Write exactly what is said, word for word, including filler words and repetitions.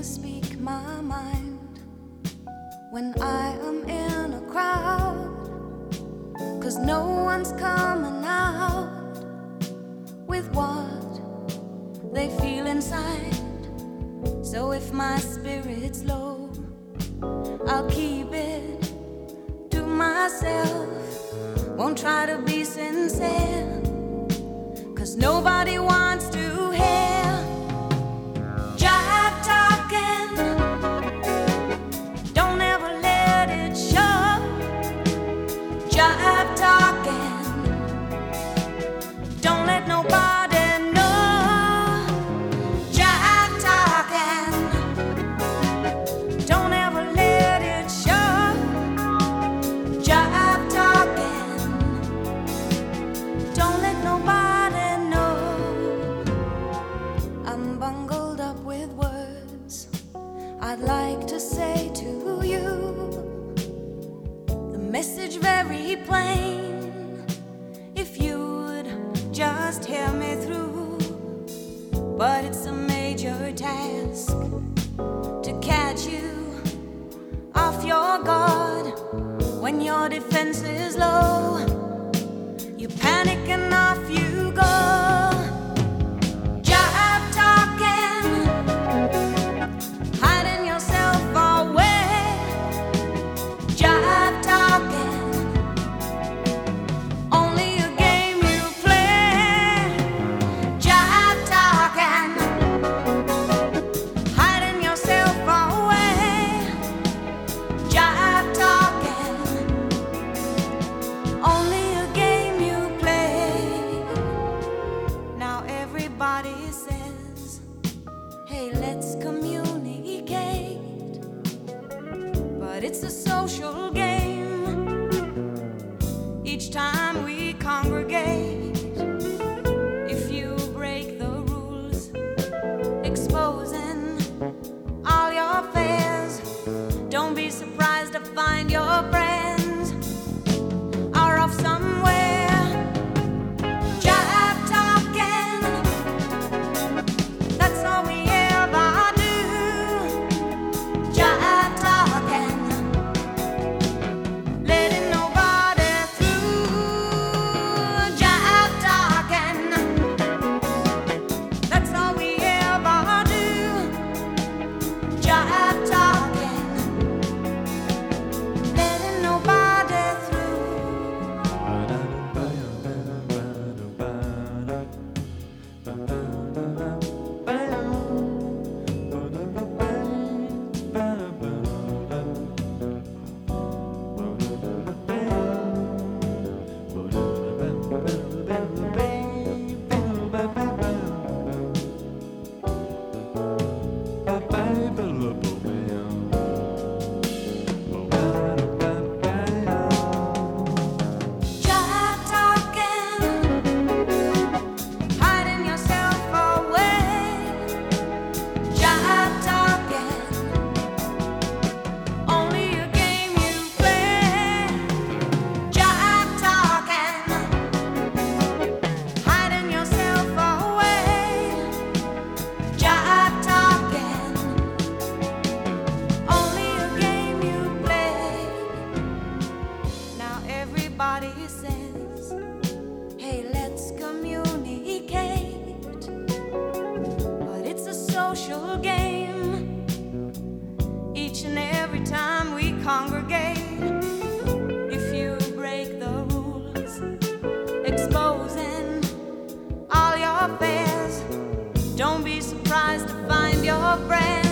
speak my mind when I am in a crowd, 'cause no one's coming out with what they feel inside. So if my spirit's low, I'll keep it to myself. Won't try to be sincere, 'cause nobody wants to hear jive talking. Don't ever let it show. Jive talking. Don't let nobody know. Jive talking. Don't ever let it show. Jive talking. Don't let nobody know. I'm bungled up with words I'd like to say to you. The message very plain, if you'd just hear me through. But it's a major task to catch you off your guard when your defense is low. You panic and off you go. Jive talking, hiding yourself away. Jive talking, only a game you play. Jive talking, hiding yourself away. Jive talking, only a game you play. Now everybody says, hey, let's communicate. But it's a social game each time we congregate. If you break the rules, exposing all your fears, don't be surprised to find your friends are off somewhere. Jive talking, that's all we ever do. Jive talking, letting nobody through. Jive talking, that's all we ever do. Jive talking, letting nobody through. Jive talking, hiding yourself away. Jive talking, only a game you play. Jive talking, hiding yourself away. Jive talking, only a game you play. Now everybody says, hey, let's communicate. But it's a social game each and every time we congregate. If you break the rules, exposing all your fears, don't be surprised to find your friends